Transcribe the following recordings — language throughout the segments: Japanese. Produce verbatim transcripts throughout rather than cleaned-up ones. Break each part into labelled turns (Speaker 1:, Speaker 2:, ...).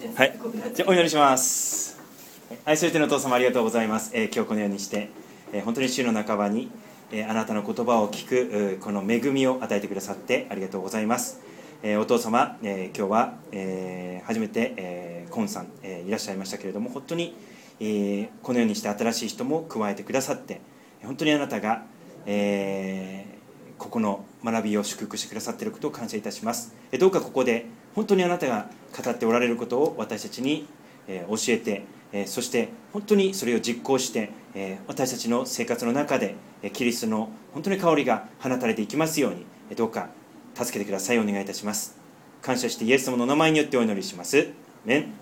Speaker 1: はい、じゃあお祈りします。愛する天のお父様、ありがとうございます。えー、今日このようにして、えー、本当に週の半ばに、えー、あなたの言葉を聞く、えー、この恵みを与えてくださってありがとうございます。えー、お父様、えー、今日は、えー、初めて、えー、コンさん、えー、いらっしゃいましたけれども、本当に、えー、このようにして新しい人も加えてくださって、本当にあなたが、えーここの学びを祝福してくださっていることを感謝いたします。どうかここで本当にあなたが語っておられることを私たちに教えて、そして本当にそれを実行して、私たちの生活の中でキリストの本当に香りが放たれていきますように、どうか助けてください。お願いいたします。感謝してイエス様の名前によってお祈りします。アーメン。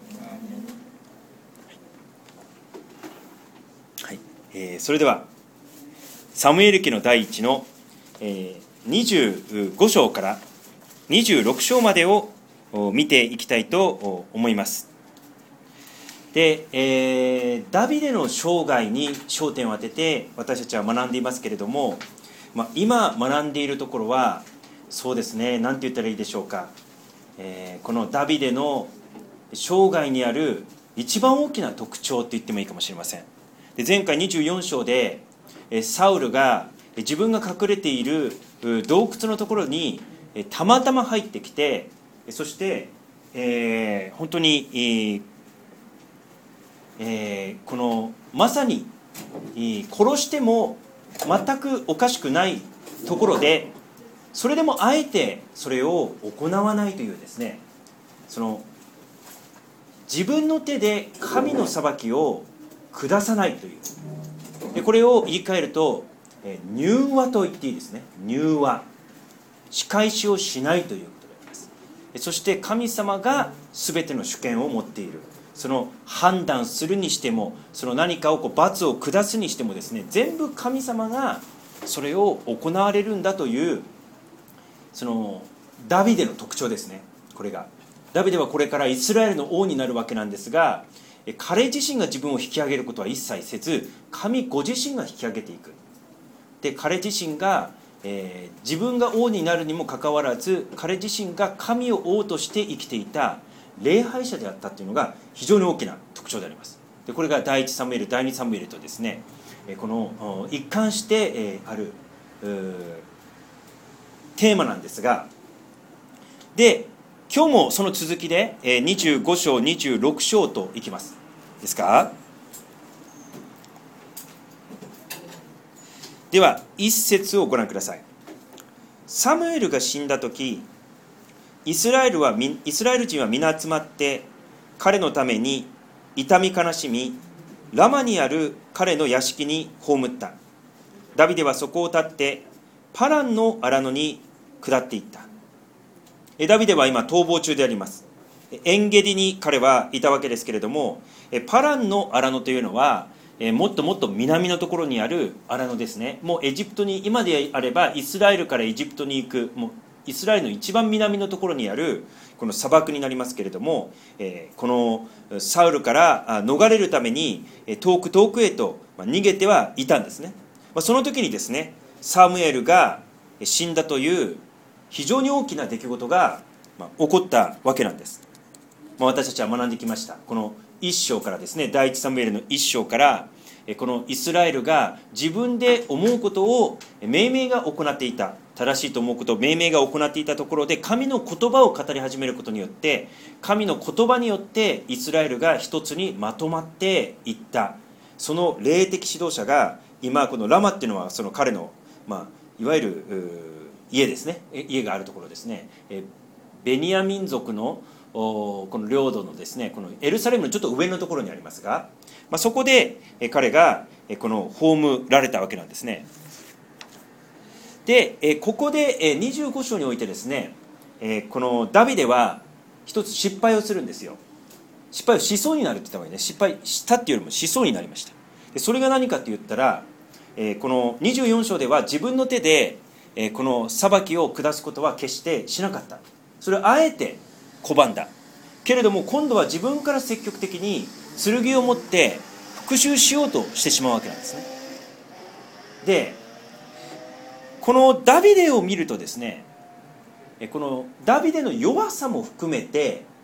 Speaker 1: はい、えー、それではサムエル記の第一のにじゅうご章からにじゅうろく章までを見ていきたいと思います。で、えー、ダビデの生涯に焦点を当てて私たちは学んでいますけれども、まあ、今学んでいるところはそうですね、何て言ったらいいでしょうか、えー、このダビデの生涯にある一番大きな特徴と言ってもいいかもしれません。で、前回にじゅうよん章でサウルが自分が隠れている洞窟のところにたまたま入ってきて、そして、えー、本当に、えー、このまさに殺しても全くおかしくないところで、それでもあえてそれを行わないというですね、その自分の手で神の裁きを下さないという、でこれを言い換えると柔和と言っていいですね。柔和、仕返しをしないということであります。そして神様が全ての主権を持っている。その判断するにしても、その何かをこう罰を下すにしてもですね、全部神様がそれを行われるんだという、そのダビデの特徴ですね。これがダビデはこれからイスラエルの王になるわけなんですが、彼自身が自分を引き上げることは一切せず、神ご自身が引き上げていく。で、彼自身が、えー、自分が王になるにもかかわらず、彼自身が神を王として生きていた礼拝者であったというのが非常に大きな特徴であります。で、これが第一サムエル、第二サムエルとですね、この一貫してあるテーマなんですが、で、今日もその続きでにじゅうご章、にじゅうろく章といきます。ですか？では一節をご覧ください。サムエルが死んだ時、イスラエルはイスラエル人は皆集まって彼のために痛み悲しみ、ラマにある彼の屋敷に葬った。ダビデはそこを立ってパランの荒野に下っていった。ダビデは今逃亡中であります。エンゲディに彼はいたわけですけれども、パランの荒野というのはもっともっと南のところにある荒野ですね。もうエジプトに、今であればイスラエルからエジプトに行く、もうイスラエルの一番南のところにあるこの砂漠になりますけれども、このサウルから逃れるために遠く遠くへと逃げてはいたんですね。その時にですね、サムエルが死んだという非常に大きな出来事が起こったわけなんです。私たちは学んできました。この一章からですね、第一サムエルの一章から、このイスラエルが自分で思うことを命名が行っていた、正しいと思うことを命名が行っていたところで、神の言葉を語り始めることによって、神の言葉によってイスラエルが一つにまとまっていった。その霊的指導者が今、このラマっていうのはその彼の、まあ、いわゆる家ですね、家があるところですね。ベニヤ民族のこの領土のですね、このエルサレムのちょっと上のところにありますが、まあ、そこで彼がこの葬られたわけなんですね。で、ここでにじゅうご章においてですね、このダビデは一つ失敗をするんですよ。失敗をしそうになるって言った方がいいね。失敗したっていうよりもしそうになりました。で、それが何かって言ったら、このにじゅうよん章では自分の手でこの裁きを下すことは決してしなかった。それをあえて拒んだけれども、今度は自分から積極的に剣を持って復讐しようとしてしまうわけなんですね。で、このダビデを見るとですね、このダビデの弱さも含めて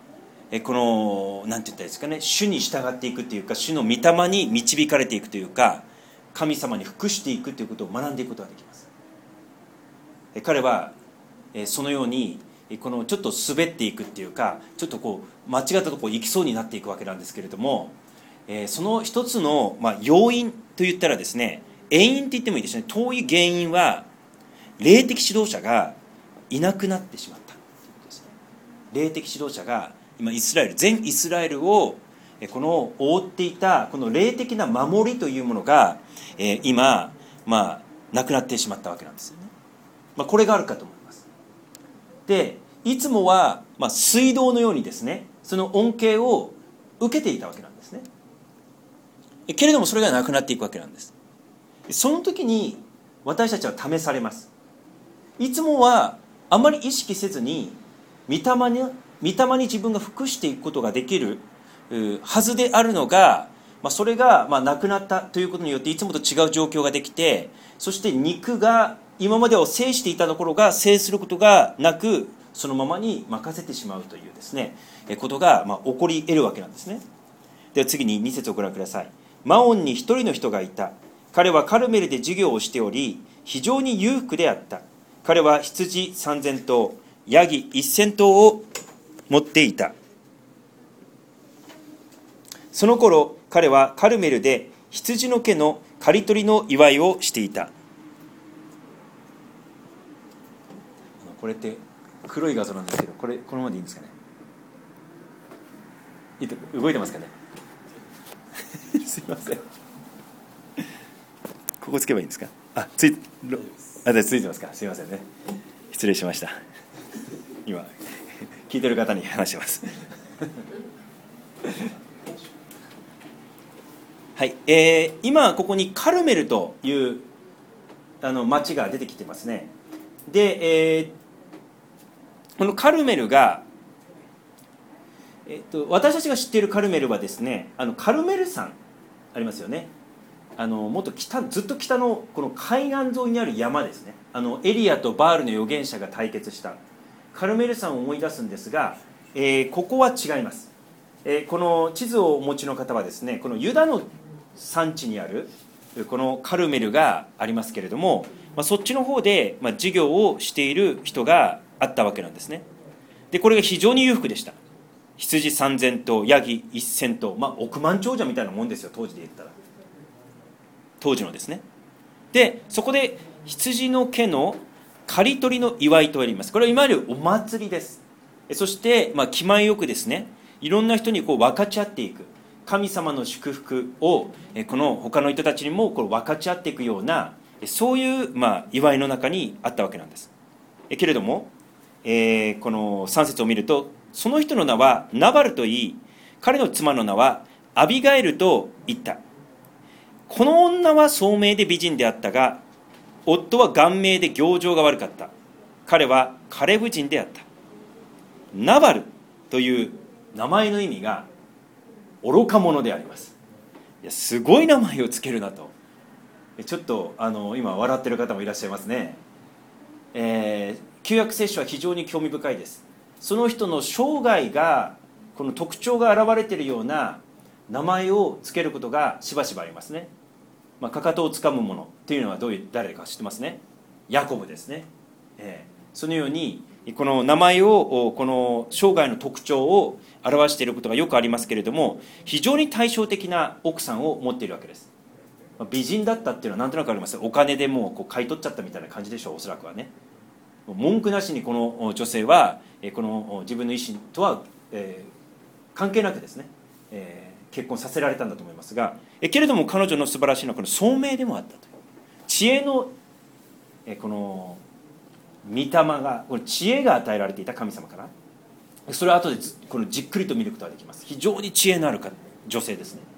Speaker 1: この何て言ったらいいですかね、主に従っていくというか、主の御霊に導かれていくというか、神様に服していくということを学んでいくことができます。彼はそのようにこのちょっと滑っていくっていうか、ちょっとこう間違ったところ行きそうになっていくわけなんですけれども、その一つのまあ要因といったらですね、遠因って言ってもいいですね。遠い原因は霊的指導者がいなくなってしまったということですね。霊的指導者が今イスラエル、全イスラエルをこの覆っていたこの霊的な守りというものが今、まあ、なくなってしまったわけなんですよね。まあ、これがあるかと思います。で、いつもは、まあ、水道のようにですね、その恩恵を受けていたわけなんですね。けれどもそれがなくなっていくわけなんです。その時に私たちは試されます。いつもはあまり意識せずに御霊に、御霊に自分が服していくことができるはずであるのが、まあ、それがまあなくなったということによっていつもと違う状況ができて、そして肉が今までを制していたところが制することがなく、そのままに任せてしまうというですね、ことがまあ起こり得るわけなんですね。では次にに節をご覧ください。マオンに一人の人がいた。彼はカルメルで授業をしており、非常に裕福であった。彼は羊三千頭、ヤギ一千頭を持っていた。その頃、彼はカルメルで羊の毛の刈り取りの祝いをしていた。これって黒い画像なんですけど、これこのままでいいんですかね。動いてますかね。すいません。ここつけばいいんですか。あ、ついあついてますか。すいませんね。失礼しました。今聞いてる方に話してます。はい、えー、今ここにカルメルというあの町が出てきてますね。で、えー、このカルメルが、えー、と私たちが知っているカルメルはですね、あのカルメル山ありますよね。あのもっと北、ずっと北のこの海岸沿いにある山ですね。あのエリアとバールの預言者が対決したカルメル山を思い出すんですが、えー、ここは違います。えー、この地図をお持ちの方はですね、このユダの産地にあるこのカルメルがありますけれども、まあ、そっちの方で、まあ、授業をしている人があったわけなんですね。でこれが非常に裕福でした。羊三千頭、ヤギ一千頭、まあ、億万長者みたいなもんですよ、当時で言ったら。当時のですね。でそこで羊の毛の刈り取りの祝いとあります。これはいわゆるお祭りです。そして、まあ、気前よくですね、いろんな人にこう分かち合っていく、神様の祝福をこの他の人たちにもこう分かち合っていくような、そういう、まあ、祝いの中にあったわけなんです。けれども、えー、このさん節を見ると、その人の名はナバルといい、彼の妻の名はアビガエルと言った。この女は聡明で美人であったが、夫は顔面で行情が悪かった。彼はカレブ人であった。ナバルという名前の意味が愚か者であります。いや、すごい名前をつけるなと。ちょっとあの今笑ってる方もいらっしゃいますね。えー、旧約聖書は非常に興味深いです。その人の生涯が、この特徴が現れているような名前をつけることがしばしばありますね。まあ、かかとをつかむものというのはどういう誰か知ってますね。ヤコブですね。えー、そのようにこの名前を、この生涯の特徴を表していることがよくありますけれども、非常に対照的な奥さんを持っているわけです。美人だったっていうのはなんとなくあります。お金でもうこう買い取っちゃったみたいな感じでしょう、おそらくはね。文句なしにこの女性はこの自分の意思とは、えー、関係なくですね、えー、結婚させられたんだと思いますが、えけれども彼女の素晴らしいのはこの聡明でもあったという知恵の、えこの御霊が、この知恵が与えられていた神様から、それは後でこのじっくりと見ることができます。非常に知恵のある女性ですね。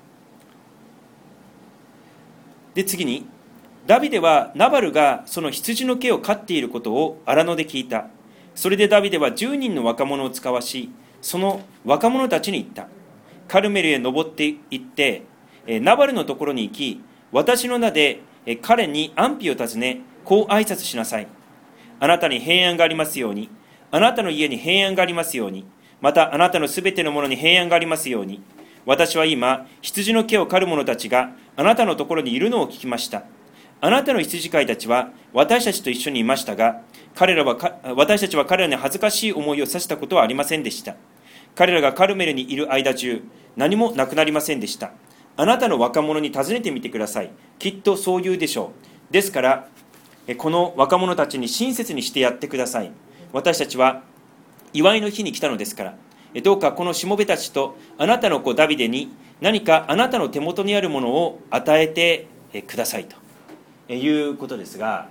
Speaker 1: で次に、ダビデはナバルがその羊の毛を飼っていることを荒野で聞いた。それでダビデはじゅうにんの若者を使わし、その若者たちに言った。カルメルへ登って行ってナバルのところに行き、私の名で彼に安否を尋ね、こう挨拶しなさい。あなたに平安がありますように、あなたの家に平安がありますように、 またあなたのすべてのものに平安がありますように。私は今、羊の毛を刈る者たちがあなたのところにいるのを聞きました。あなたの羊飼いたちは私たちと一緒にいましたが、彼らはか私たちは彼らに恥ずかしい思いをさせたことはありませんでした。彼らがカルメルにいる間中、何もなくなりませんでした。あなたの若者に尋ねてみてください。きっとそう言うでしょう。ですから、この若者たちに親切にしてやってください。私たちは祝いの日に来たのですから、どうかこのしもべたちとあなたの子ダビデに何かあなたの手元にあるものを与えてくださいということですが、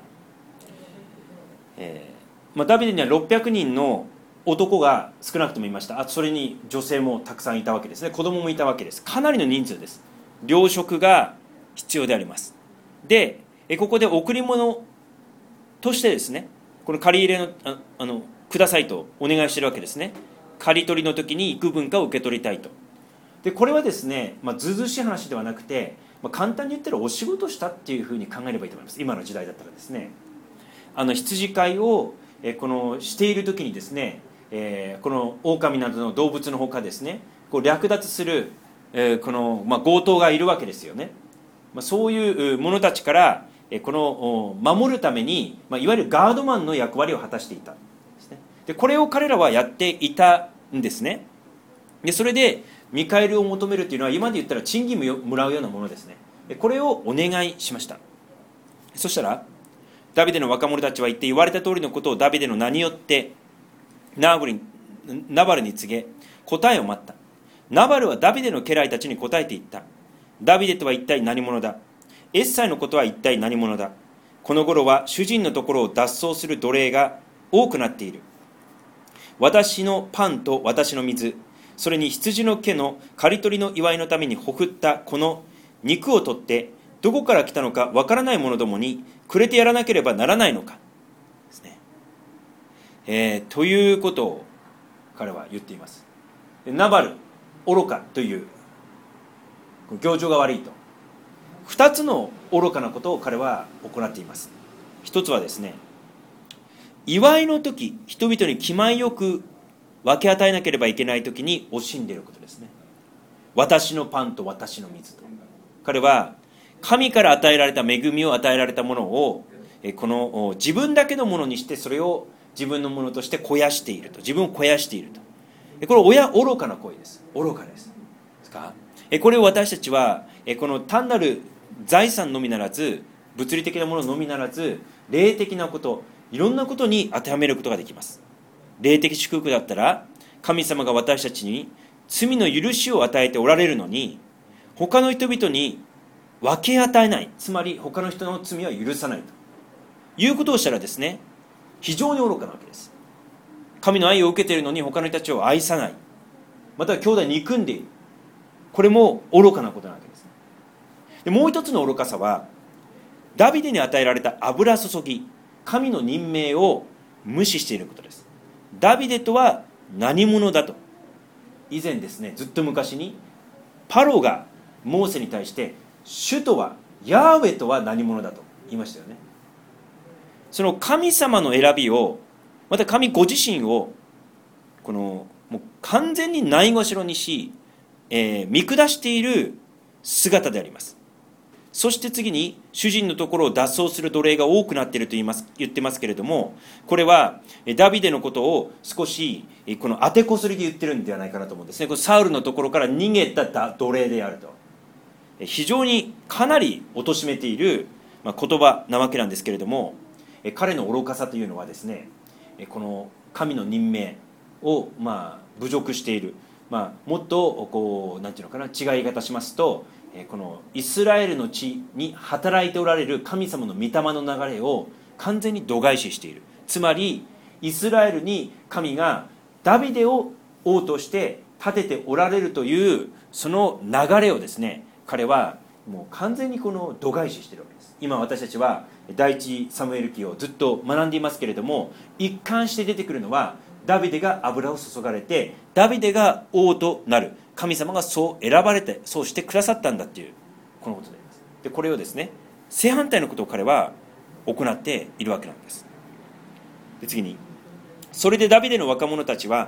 Speaker 1: えーまあ、ダビデにはろっぴゃくにんの男が少なくともいました。あとそれに女性もたくさんいたわけですね。子供もいたわけです。かなりの人数です。糧食が必要であります。でここで贈り物としてですね、この借り入れの あ, あのくださいとお願いしているわけですね。借り取りの時に幾分かを受け取りたいと。でこれはですね、まあ、ずうずうしい話ではなくて、まあ、簡単に言ったらお仕事したっていうふうに考えればいいと思います。今の時代だったらですね、あの羊飼いをえこのしている時にですね、えー、この狼などの動物のほかですね、こう略奪する、えーこのまあ、強盗がいるわけですよね。まあ、そういう者たちからこの守るために、まあ、いわゆるガードマンの役割を果たしていたんですね。でこれを彼らはやっていたんですね。でそれで見返りを求めるというのは今で言ったら賃金をもらうようなものですね。でこれをお願いしました。そしたらダビデの若者たちは言って、言われた通りのことをダビデの名によってナバルにナバルに告げ、答えを待った。ナバルはダビデの家来たちに答えていった。ダビデとは一体何者だ。エッサイのことは一体何者だ。この頃は主人のところを脱走する奴隷が多くなっている。私のパンと私の水、それに羊の毛の刈り取りの祝いのためにほふったこの肉を取って、どこから来たのかわからない者どもにくれてやらなければならないのかですね。えー、ということを彼は言っています。ナバル、愚かという行情が悪いと、二つの愚かなことを彼は行っています。一つはですね、祝いの時、人々に気前よく分け与えなければいけない時に惜しんでいることですね。私のパンと私の水と。彼は神から与えられた恵みを与えられたものをこの自分だけのものにして、それを自分のものとして肥やしていると、自分を肥やしていると。これ親愚かな行為です。愚かです。ですか？これを私たちはこの単なる財産のみならず、物理的なもののみならず、霊的なこと、いろんなことに当てはめることができます。霊的祝福だったら、神様が私たちに罪の許しを与えておられるのに、他の人々に分け与えない、つまり他の人の罪は許さないということをしたらですね、非常に愚かなわけです。神の愛を受けているのに他の人たちを愛さない、または兄弟に憎んでいる、これも愚かなことなわけです。でもう一つの愚かさは、ダビデに与えられた油注ぎ、神の任命を無視していることです。ダビデとは何者だと。以前ですね、ずっと昔にパロがモーセに対して、主とはヤーウェとは何者だと言いましたよね。その神様の選びを、また神ご自身をこのもう完全にないがしろにし、えー、見下している姿であります。そして次に、主人のところを脱走する奴隷が多くなっていると言います、言ってますけれども、これはダビデのことを少しこの当てこすりで言ってるんではないかなと思うんですね。これサウルのところから逃げた奴隷であると、非常にかなり貶めている言葉なわけなんですけれども、彼の愚かさというのはですね、この神の任命をまあ侮辱している、まあ、もっとこうなんていうのかな、違い方しますと、このイスラエルの地に働いておられる神様の御霊の流れを完全に度外視している。つまりイスラエルに神がダビデを王として立てておられるというその流れをですね、彼はもう完全にこの度外視しているわけです。今私たちは第一サムエル記をずっと学んでいますけれども、一貫して出てくるのはダビデが油を注がれて、ダビデが王となる、神様がそう選ばれてそうしてくださったんだっていうこのことであります。でこれをですね、正反対のことを彼は行っているわけなんです。で次に、それでダビデの若者たちは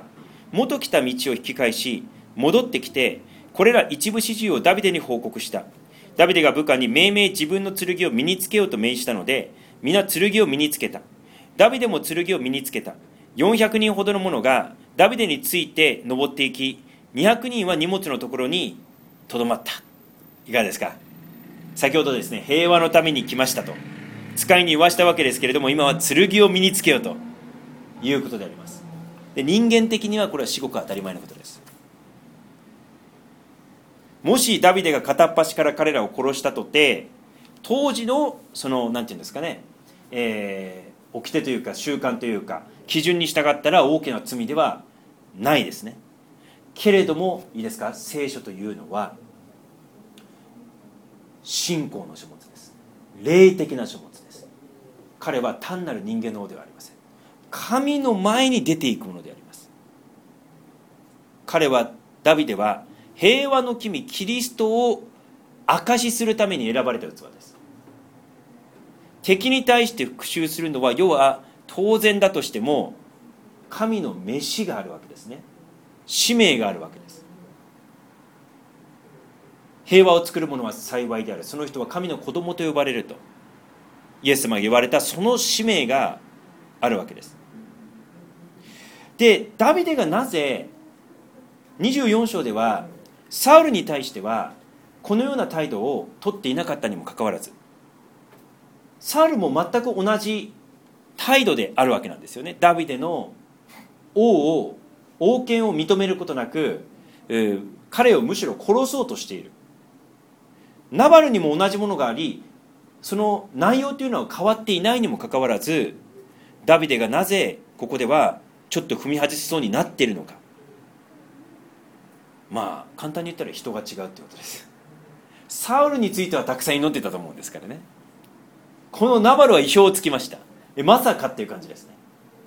Speaker 1: 元来た道を引き返し戻ってきて、これら一部始終をダビデに報告した。ダビデが部下に命名自分の剣を身につけようと命じたので、皆剣を身につけた。ダビデも剣を身につけた。よんひゃくにんほどの者がダビデについて登っていき、にひゃくにんは荷物のところにとどまった。いかがですか。先ほどですね、平和のために来ましたと使いに言わしたわけですけれども、今は剣を身につけようということであります。で、人間的にはこれは至極当たり前のことです。もしダビデが片っ端から彼らを殺したとて、当時のそのなんていうんですかね、えー、掟というか習慣というか基準に従ったら大きな罪ではないですね。けれどもいいですか、聖書というのは信仰の書物です。霊的な書物です。彼は単なる人間の王ではありません。神の前に出ていくものであります。彼はダビデは平和の君キリストを証しするために選ばれた器です。敵に対して復讐するのは要は当然だとしても、神の召しがあるわけですね。使命があるわけです。平和を作る者は幸いである、その人は神の子供と呼ばれるとイエス様が言われた、その使命があるわけです。で、ダビデがなぜにじゅうよん章ではサウルに対してはこのような態度をとっていなかったにもかかわらず、サウルも全く同じ態度であるわけなんですよね。ダビデの王を王権を認めることなく、えー、彼をむしろ殺そうとしている。ナバルにも同じものがあり、その内容というのは変わっていないにもかかわらず、ダビデがなぜここではちょっと踏み外しそうになっているのか。まあ簡単に言ったら人が違うということです。サウルについてはたくさん祈ってたと思うんですからね。このナバルは意表をつきました。えまさかっていう感じですね。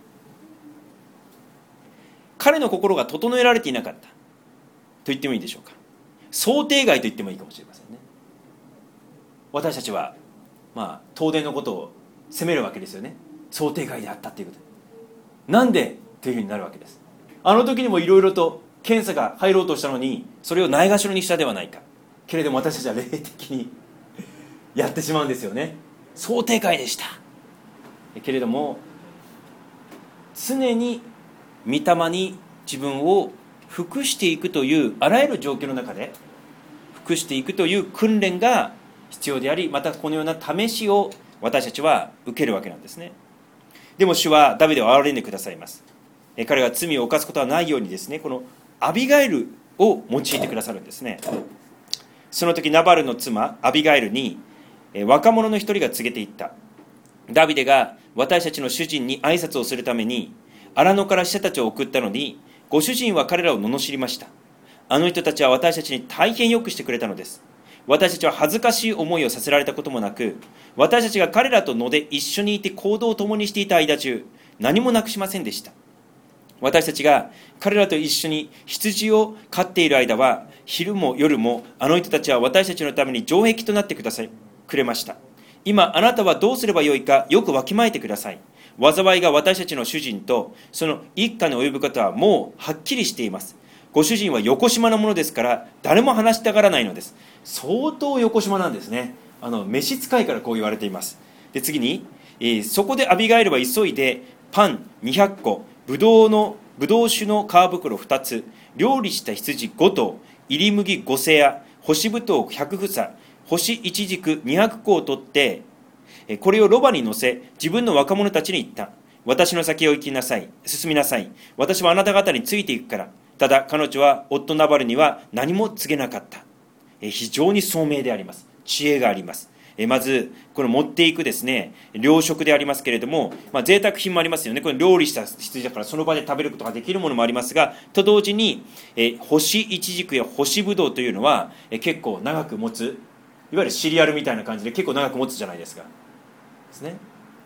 Speaker 1: 彼の心が整えられていなかったと言ってもいいでしょうか。想定外と言ってもいいかもしれませんね。私たちはまあ東電のことを責めるわけですよね。想定外であったっていうことで、なんでというふうになるわけです。あの時にもいろいろと検査が入ろうとしたのに、それをないがしろにしたではないか。けれども私たちは霊的にやってしまうんですよね。想定外でした。けれども常に御霊に自分を服していくという、あらゆる状況の中で服していくという訓練が必要であり、またこのような試しを私たちは受けるわけなんですね。でも主はダビデを憐れんでくださいます。彼が罪を犯すことはないようにですね、このアビガイルを用いてくださるんですね。その時ナバルの妻アビガイルに若者の一人が告げていった。ダビデが私たちの主人に挨拶をするために荒野から使者たちを送ったのに、ご主人は彼らを罵りました。あの人たちは私たちに大変よくしてくれたのです。私たちは恥ずかしい思いをさせられたこともなく、私たちが彼らと野で一緒にいて行動を共にしていた間中、何もなくしませんでした。私たちが彼らと一緒に羊を飼っている間は、昼も夜もあの人たちは私たちのために城壁となってくださいくれました。今あなたはどうすればよいかよくわきまえてください。災いが私たちの主人とその一家に及ぶことはもうはっきりしています。ご主人は横島なものですから誰も話したがらないのです。相当横島なんですね。あの召使いからこう言われています。で次に、えー、そこでアビガイルは急いでパンにひゃっこ、ぶどうのぶどう酒の皮袋ふたつ、料理した羊ごとう、入り麦ごせや、干しぶとうひゃくふさ、干しいちじくにひゃっこを取ってこれをロバに乗せ、自分の若者たちに言った。私の先を行きなさい、進みなさい。私はあなた方についていくから。ただ彼女は夫ナバルには何も告げなかった。非常に聡明であります。知恵があります。まずこの持っていくですね、糧食でありますけれども、まあ、贅沢品もありますよね。これ料理した羊だからその場で食べることができるものもありますが、と同時にえ干しイチジクや干しぶどうというのはえ結構長く持つ、いわゆるシリアルみたいな感じで結構長く持つじゃないですか。ですね。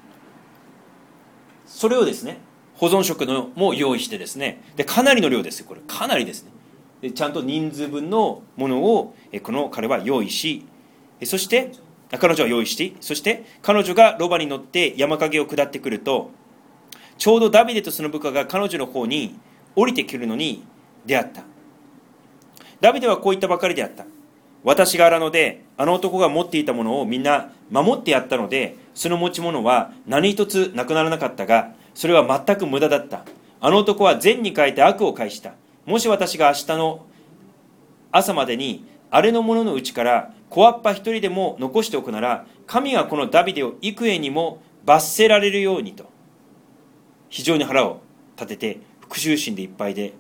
Speaker 1: それをですね、保存食のも用意してですね、でかなりの量ですよ。これかなりですね。でちゃんと人数分のものをこの彼は用意し、そして彼女は用意し、そして彼女がロバに乗って山陰を下ってくると、ちょうどダビデとその部下が彼女の方に降りてくるのに出会った。ダビデはこう言ったばかりであった。私が荒野であの男が持っていたものをみんな守ってやったので、その持ち物は何一つなくならなかったが、それは全く無駄だった。あの男は善に変えて悪を返した。もし私が明日の朝までに荒れの者のうちから小葉っぱ一人でも残しておくなら、神がこのダビデを幾重にも罰せられるようにと、非常に腹を立てて復讐心でいっぱいで、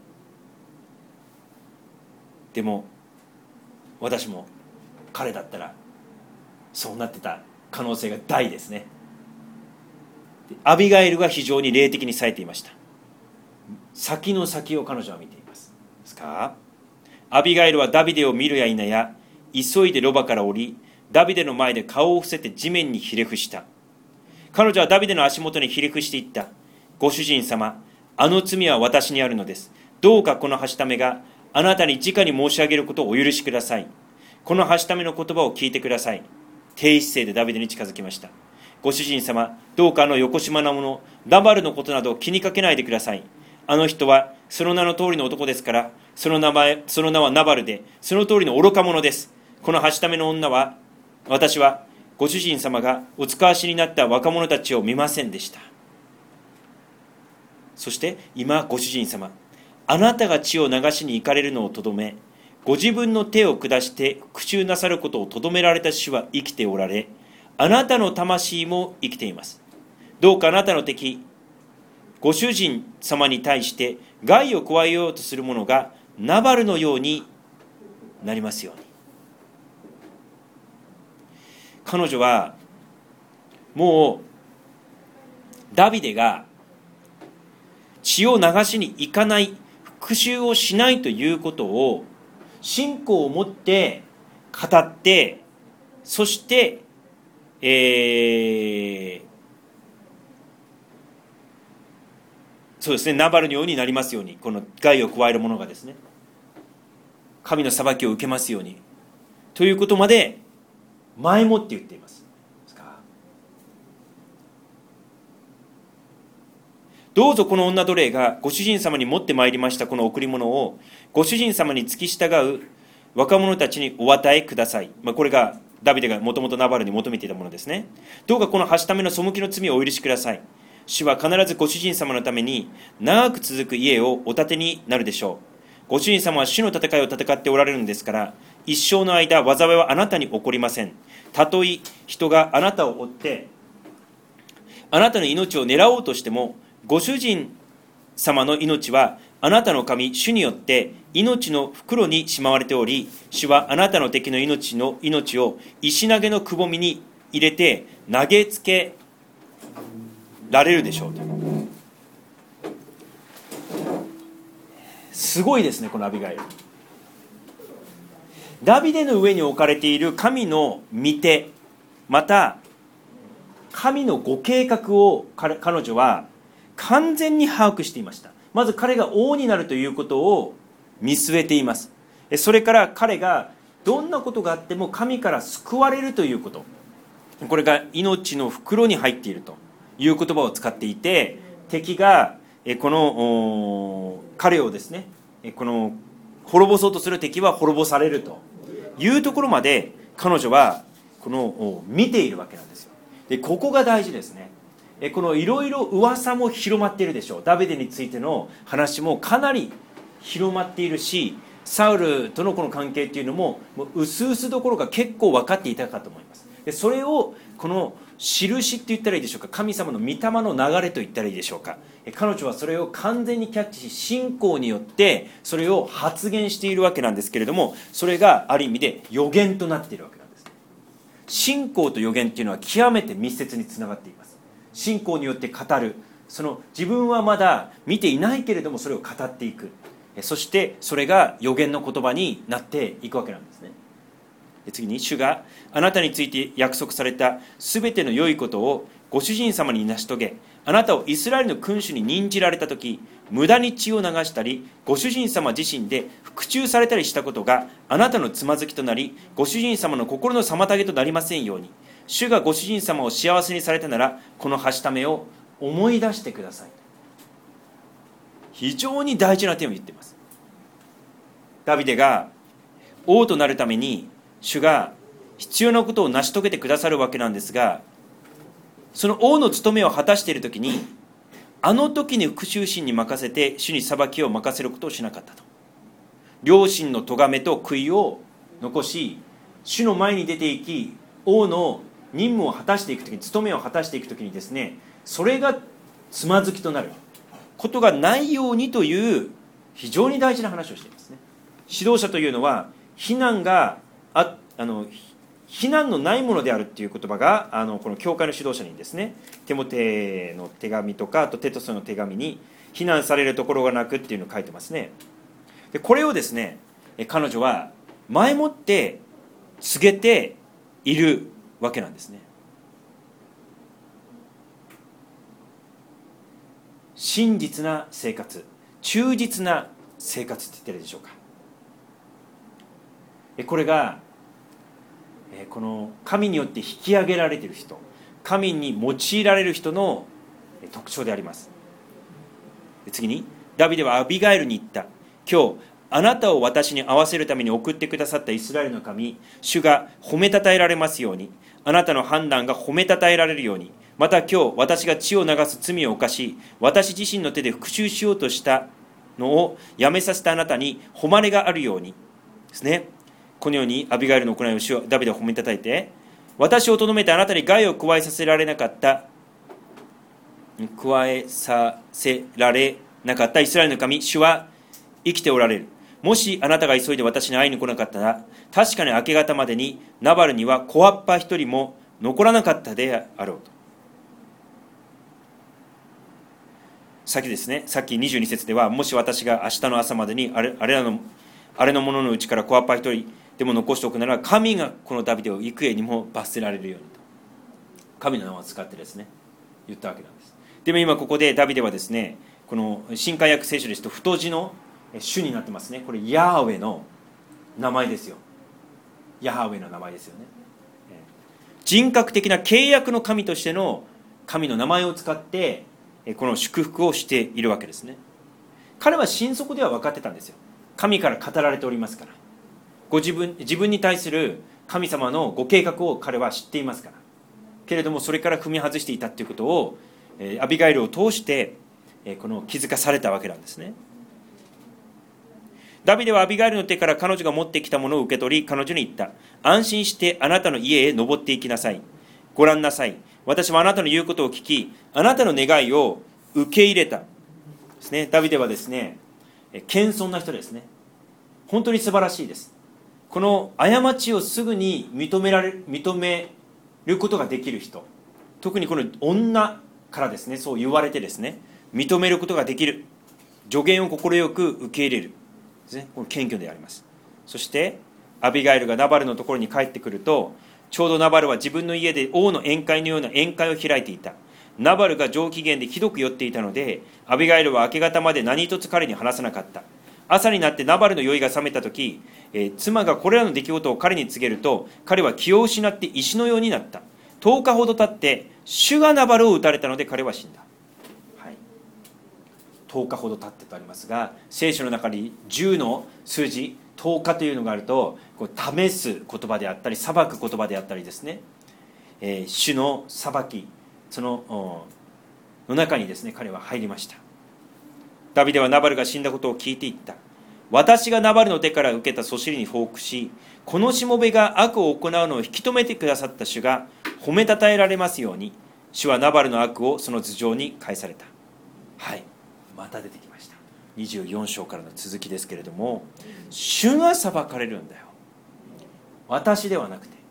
Speaker 1: でも私も彼だったらそうなってた可能性が大ですね。アビガイルが非常に霊的に冴えていました。先の先を彼女は見ていますですか。アビガイルはダビデを見るや否や、急いでロバから降り、ダビデの前で顔を伏せて地面にひれ伏した。彼女はダビデの足元にひれ伏していった。ご主人様、あの罪は私にあるのです。どうかこのはしためがあなたに直に申し上げることをお許しください。このはしための言葉を聞いてください。低姿勢でダビデに近づきました。ご主人様、どうかあのよこしまなもの、ナバルのことなど気にかけないでください。あの人はその名の通りの男ですから、その名前、その名はナバルで、その通りの愚か者です。このはしための女は、私はご主人様がお使わしになった若者たちを見ませんでした。そして今ご主人様、あなたが血を流しに行かれるのをとどめ、ご自分の手を下して復讐なさることをとどめられた主は生きておられ、あなたの魂も生きています。どうかあなたの敵、ご主人様に対して害を加えようとする者がナバルのようになりますように。彼女はもうダビデが血を流しに行かない、復讐をしないということを信仰を持って語って、そして、えー、そうですね、ナバルのようになりますように、この害を加える者がですね、神の裁きを受けますようにということまで前もって言っています。どうぞこの女奴隷がご主人様に持ってまいりましたこの贈り物をご主人様に付き従う若者たちにお与えください。まあ、これがダビデがもともとナバルに求めていたものですね。どうかこのはしための背きの罪をお許しください。主は必ずご主人様のために長く続く家をお建てになるでしょう。ご主人様は主の戦いを戦っておられるんですから、一生の間災いはあなたに起こりません。たとえ人があなたを追ってあなたの命を狙おうとしても、ご主人様の命はあなたの神主によって命の袋にしまわれており、主はあなたの敵の命の命を石投げのくぼみに入れて投げつけられるでしょうと。すごいですね、このアビガイル。ダビデの上に置かれている神の御手、また神のご計画を彼女は完全に把握していました。まず彼が王になるということを見据えています。それから彼がどんなことがあっても神から救われるということ、これが命の袋に入っているという言葉を使っていて、敵がこの彼をですね、この滅ぼそうとする敵は滅ぼされるというところまで彼女はこの見ているわけなんですよ。でここが大事ですね。このいろいろ噂も広まっているでしょう。ダビデについての話もかなり広まっているし、サウルとのこの関係っていうのもうすうすどころか結構分かっていたかと思います。でそれをこの印って言ったらいいでしょうか、神様の御霊の流れと言ったらいいでしょうか、彼女はそれを完全にキャッチし、信仰によってそれを発言しているわけなんですけれども、それがある意味で予言となっているわけなんです。信仰と予言っていうのは極めて密接につながっています。信仰によって語る、その自分はまだ見ていないけれどもそれを語っていく、そしてそれが預言の言葉になっていくわけなんですね。で次に、主があなたについて約束されたすべての良いことをご主人様に成し遂げ、あなたをイスラエルの君主に任じられたとき、無駄に血を流したりご主人様自身で復讐されたりしたことがあなたのつまずきとなり、ご主人様の心の妨げとなりませんように。主がご主人様を幸せにされたなら、このはしためを思い出してください。 非常に大事な点を言っています。ダビデが王となるために主が必要なことを成し遂げてくださるわけなんですが、その王の務めを果たしているときに、あの時に復讐心に任せて主に裁きを任せることをしなかったと。良心の咎めと悔いを残し、主の前に出ていき、王の任務を果たしていくときに、務めを果たしていくときにですね、それがつまずきとなることがないようにという非常に大事な話をしていますね。指導者というのは非難がああの非難のないものであるという言葉があのこの教会の指導者にですね、テモテの手紙とか、あとテトスの手紙に非難されるところがなくっていうのを書いてますね。でこれをですね、彼女は前もって告げているわけなんですね。真実な生活、忠実な生活って言ってるでしょうか。これがこの神によって引き上げられている人、神に用いられる人の特徴であります。次にダビデはアビガイルに言った。今日あなたを私に合わせるために送ってくださったイスラエルの神、主が褒めたたえられますように、あなたの判断が褒めたたえられるように、また今日私が血を流す罪を犯し、私自身の手で復讐しようとしたのをやめさせたあなたに誉れがあるようにですね。このようにアビガイルの行いを主をダビデは褒めたたえて、私をとどめてあなたに害を加えさせられなかった加えさせられなかったイスラエルの神、主は生きておられる。もしあなたが急いで私に会いに来なかったら、確かに明け方までにナバルには小葉っぱ一人も残らなかったであろうと。さっきですね、さっきにじゅうに節では、もし私が明日の朝までにあれ、あれらのあれのもののうちから小葉っぱ一人でも残しておくなら、神がこのダビデを幾重にも罰せられるようにと、神の名を使ってですね言ったわけなんです。でも今ここでダビデはですね、この新海訳聖書ですと太字の主になってますね。これヤーウェの名前ですよ。ヤーウェの名前ですよね。人格的な契約の神としての神の名前を使ってこの祝福をしているわけですね。彼は心底では分かってたんですよ。神から語られておりますから、ご自分自分に対する神様のご計画を彼は知っていますから。けれどもそれから踏み外していたということをアビガイルを通してこの気づかされたわけなんですね。ダビデはアビガイルの手から彼女が持ってきたものを受け取り、彼女に言った。安心してあなたの家へ登っていきなさい。ご覧なさい。私はあなたの言うことを聞き、あなたの願いを受け入れた。ですね。ダビデはですね、謙遜な人ですね。本当に素晴らしいです。この過ちをすぐに認められる、認めることができる人。特にこの女からですね、そう言われてですね、認めることができる。助言を快く受け入れる。ですね、この謙虚であります。そしてアビガイルがナバルのところに帰ってくると、ちょうどナバルは自分の家で王の宴会のような宴会を開いていた。ナバルが上機嫌でひどく酔っていたので、アビガイルは明け方まで何一つ彼に話さなかった。朝になってナバルの酔いが覚めた時、えー、妻がこれらの出来事を彼に告げると、彼は気を失って石のようになった。とおかほど経って主がナバルを撃たれたので彼は死んだ。とおかほど経ってとありますが、聖書の中にじゅうの数字、とおかというのがあると、こう試す言葉であったり裁く言葉であったりですね、えー、主の裁きそのの中にですね彼は入りました。ダビデはナバルが死んだことを聞いていった。私がナバルの手から受けたそしりに報復し、このしもべが悪を行うのを引き止めてくださった主が褒めたたえられますように、主はナバルの悪をその頭上に返された。はい、また出てきました。にじゅうよん章からの続きですけれども、主が裁かれるんだよ、私ではなくて。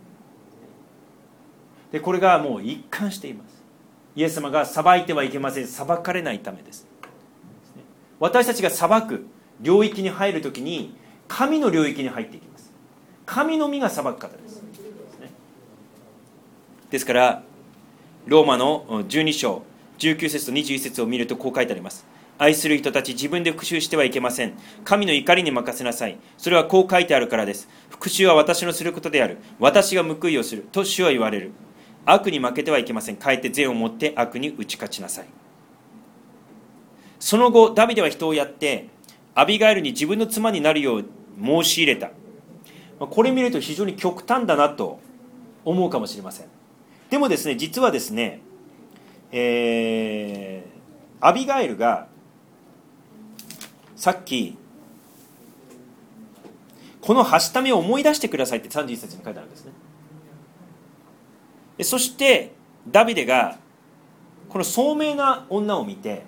Speaker 1: でこれがもう一貫しています。イエス様が裁いてはいけません、裁かれないためです。私たちが裁く領域に入るときに神の領域に入っていきます。神のみが裁く方です。ですからローマのじゅうに章じゅうきゅう節とにじゅういち節を見るとこう書いてあります。愛する人たち、自分で復讐してはいけません。神の怒りに任せなさい。それはこう書いてあるからです。復讐は私のすることである。私が報いをすると主は言われる。悪に負けてはいけません。かえって善をもって悪に打ち勝ちなさい。 その後ダビデは人をやってアビガイルに自分の妻になるよう申し入れた。これ見ると非常に極端だなと思うかもしれません。でもですね、実はですね、えー、アビガイルがさっきこのはしためを思い出してくださいってさんじゅういっ節に書いてあるんですね。そしてダビデがこの聡明な女を見て、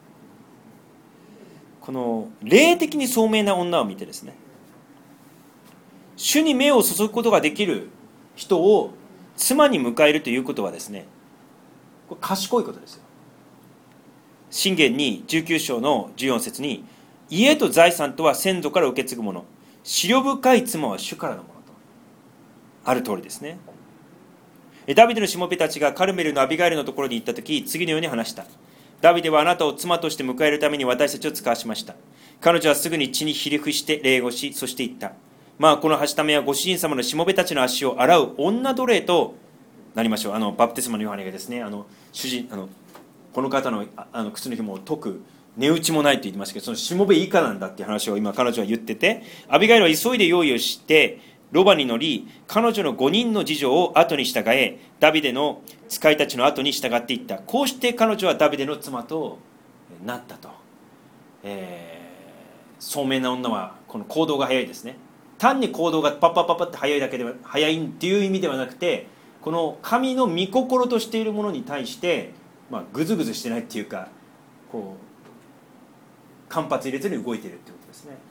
Speaker 1: この霊的に聡明な女を見てですね、主に目を注ぐことができる人を妻に迎えるということはですね、これ賢いことですよ。箴言にじゅうきゅう章のじゅうよん節に、家と財産とは先祖から受け継ぐもの、思慮深い妻は主からのものとある通りですね。ダビデのしもべたちがカルメルのアビガイルのところに行ったとき、次のように話した。ダビデはあなたを妻として迎えるために私たちを使わしました。彼女はすぐに地にひれ伏して礼をし、そして言った。まあこのはしためはご主人様のしもべたちの足を洗う女奴隷となりましょう。あのバプテスマのヨハネがですね、あの主人あのこの方のあの靴の紐を解く値打ちもないと言ってましたけど、そのしもべ以下なんだっていう話を今彼女は言ってて、アビガイルは急いで用意をしてロバに乗り、彼女のごにんの次女を後に従え、ダビデの使いたちの後に従っていった。こうして彼女はダビデの妻となったと。えー、聡明な女はこの行動が早いですね。単に行動がパッパッパッパって早いだけでは早いっていう意味ではなくて、この神の御心としているものに対して、まあ、グズグズしてないっていうか、こう間髪入れずに動いているってことですね。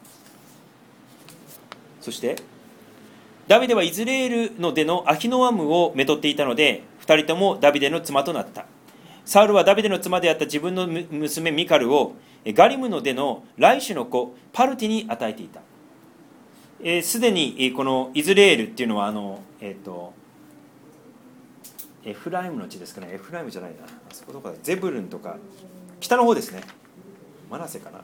Speaker 1: そしてダビデはイズレールの出のアヒノアムをめとっていたので、二人ともダビデの妻となった。サウルはダビデの妻であった自分の娘ミカルをガリムの出のライシュの子パルティに与えていた。す、えー、で、にこのイズレールっていうのはあの、えー、とエフライムの地ですかね。エフライムじゃないな、あそことかゼブルンとか北の方ですね。マナセかな。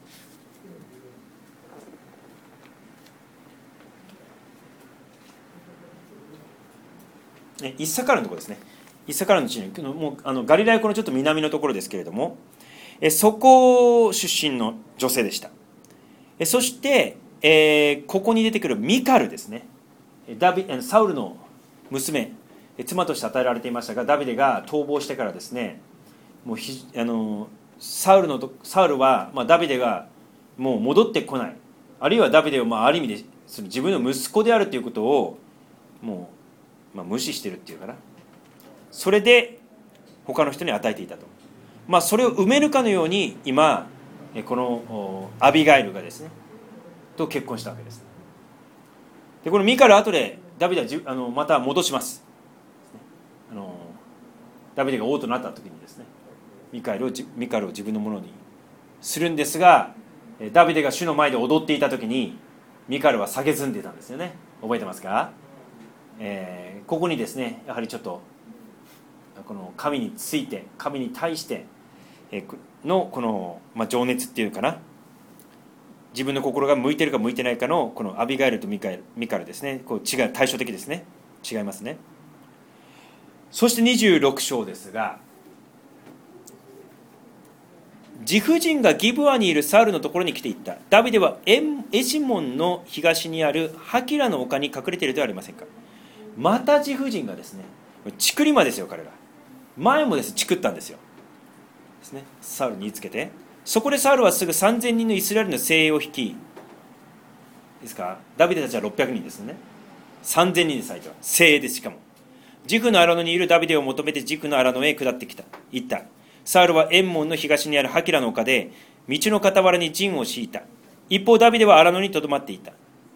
Speaker 1: イッサカルのところですね。イッサカルの地にもうあのガリラヤ湖のちょっと南のところですけれども、えそこ出身の女性でした。えそして、えー、ここに出てくるミカルですね。ダビサウルの娘、妻として与えられていましたが、ダビデが逃亡してからですね、もうひあのサウルのとサウルは、まあ、ダビデがもう戻ってこない、あるいはダビデを、まあ、ある意味でその自分の息子であるということをもう、まあ、無視してるっていうかな、それで他の人に与えていたと、まあ、それを埋めるかのように今このアビガイルがですねと結婚したわけです。でこのミカル後でダビデはじあのまた戻します。あのダビデが王となった時にですね、ミカルをミカルを自分のものにするんですが、ダビデが主の前で踊っていた時にミカルは蔑んでたんですよね。覚えてますか？えー、ここにですね、やはりちょっとこの神について、神に対してのこの、まあ、情熱っていうかな、自分の心が向いてるか向いてないかのこのアビガイルとミカル、ミカルですね、こう違う、対照的ですね、違いますね。そしてにじゅうろく章ですが、自婦人がギブアにいるサウルのところに来ていった。ダビデはエシモンの東にあるハキラの丘に隠れているではありませんか。また自婦人がですね、チクリマですよ、彼ら。前もですチクったんですよ。ですね、サウルに言いつけて、そこでサウルはすぐさんぜんにんのイスラエルの精鋭を率い、ですか、ダビデたちはろっぴゃくにんですね。さんぜんにんで最初は精鋭です。しかもジフの荒野にいるダビデを求めてジフの荒野へ下ってきた。行った。サウルはエンモンの東にあるハキラの丘で道の傍らに陣を敷いた。一方ダビデは荒野にとどまっていた。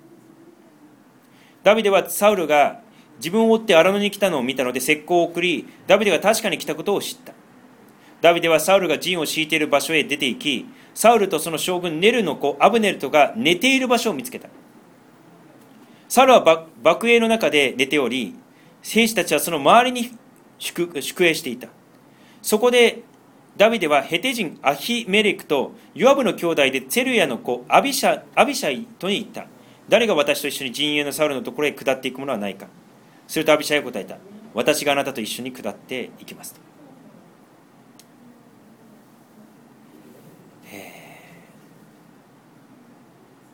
Speaker 1: ダビデはサウルが自分を追って荒野に来たのを見たので石膏を送り、ダビデが確かに来たことを知った。ダビデはサウルが陣を敷いている場所へ出て行き、サウルとその将軍ネルの子アブネルとが寝ている場所を見つけた。サウルは幕営の中で寝ており、兵士たちはその周りに宿営していた。そこでダビデはヘテ人アヒメレクとヨアブの兄弟でツェルヤの子アビシャ、アビシャイとに言った。誰が私と一緒に陣営のサウルのところへ下っていくものはないか。するとアビシャイは答えた。私があなたと一緒に下っていきますと。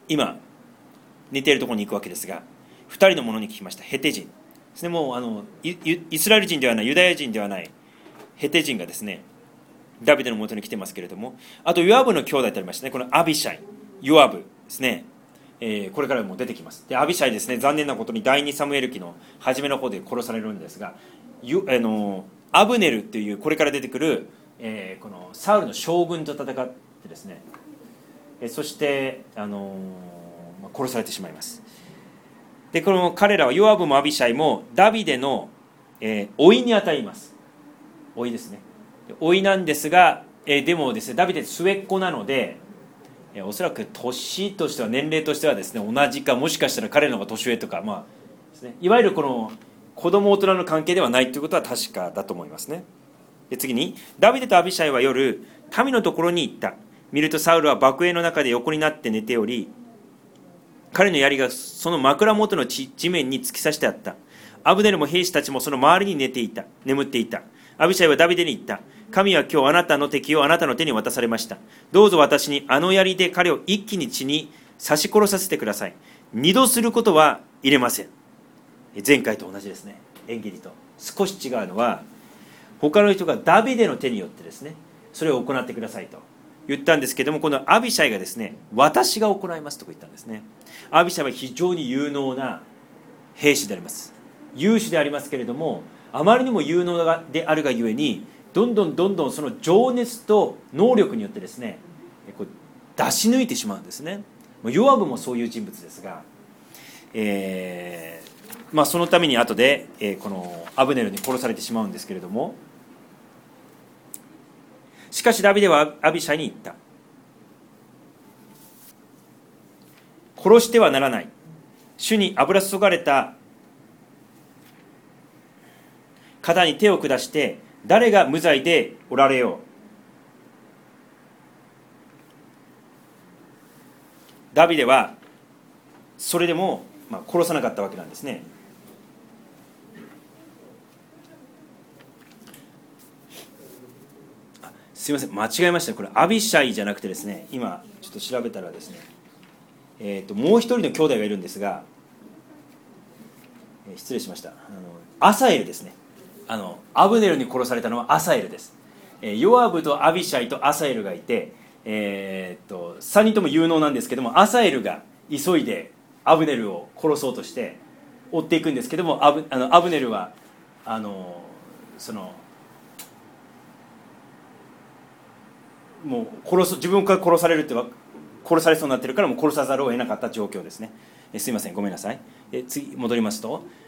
Speaker 1: 今寝ているところに行くわけですが、ふたりの者に聞きました。ヘテ人ですね。もうあの イ, イスラエル人ではない、ユダヤ人ではないヘテ人がですね、ダビデのもとに来てますけれども、あとヨアブの兄弟とありましたね。このアビシャイ、ヨアブですね、えー、これからも出てきます。でアビシャイですね、残念なことに第二サムエル記の初めの方で殺されるんですが、あのアブネルっていうこれから出てくる、えー、このサウルの将軍と戦ってですね、えー、そして、あのー、殺されてしまいます。でこの彼らはヨアブもアビシャイもダビデの、えー、甥にあたります。甥ですね。甥なんですが、えー、でもですね、ダビデ末っ子なので、えー、おそらく年としては年齢としてはですね同じか、もしかしたら彼の方が年上とか、まあですね、いわゆるこの子供大人の関係ではないということは確かだと思いますね。で次に、ダビデとアビシャイは夜民のところに行った。見るとサウルは幕営の中で横になって寝ており、彼の槍がその枕元の地面に突き刺してあった。アブネルも兵士たちもその周りに寝ていた眠っていた。アビシャイはダビデに言った。神は今日あなたの敵をあなたの手に渡されました。どうぞ私にあの槍で彼を一気に地に刺し殺させてください。二度することは入れません。前回と同じですね。演技と少し違うのは、他の人がダビデの手によってですね、それを行ってくださいと言ったんですけども、このアビシャイがですね、私が行いますと言ったんですね。アビシャイは非常に有能な兵士であります。勇士でありますけれども、あまりにも有能であるがゆえに、どんどんどんどんその情熱と能力によってですね、こう出し抜いてしまうんですね。ヨアブもそういう人物ですが、えーまあ、そのために後で、えー、このアブネルに殺されてしまうんですけれども、しかしダビデはアビシャイに言った。殺してはならない。主に油注がれた方に手を下して誰が無罪でおられよう。ダビデはそれでも、まあ、殺さなかったわけなんですね。あ、すいません、間違えました。これアビシャイじゃなくてですね、今ちょっと調べたらですね、えーと、もう一人の兄弟がいるんですが、えー、失礼しました。あのアサエルですね。あのアブネルに殺されたのはアサエルです。えー、ヨアブとアビシャイとアサエルがいて、えー、とさんにんとも有能なんですけども、アサエルが急いでアブネルを殺そうとして追っていくんですけども、アブあのアブネルはあのそのもう殺す自分から殺されるって殺されそうになってるから、もう殺さざるを得なかった状況ですね。えすいません、ごめんなさい。え次戻りますと、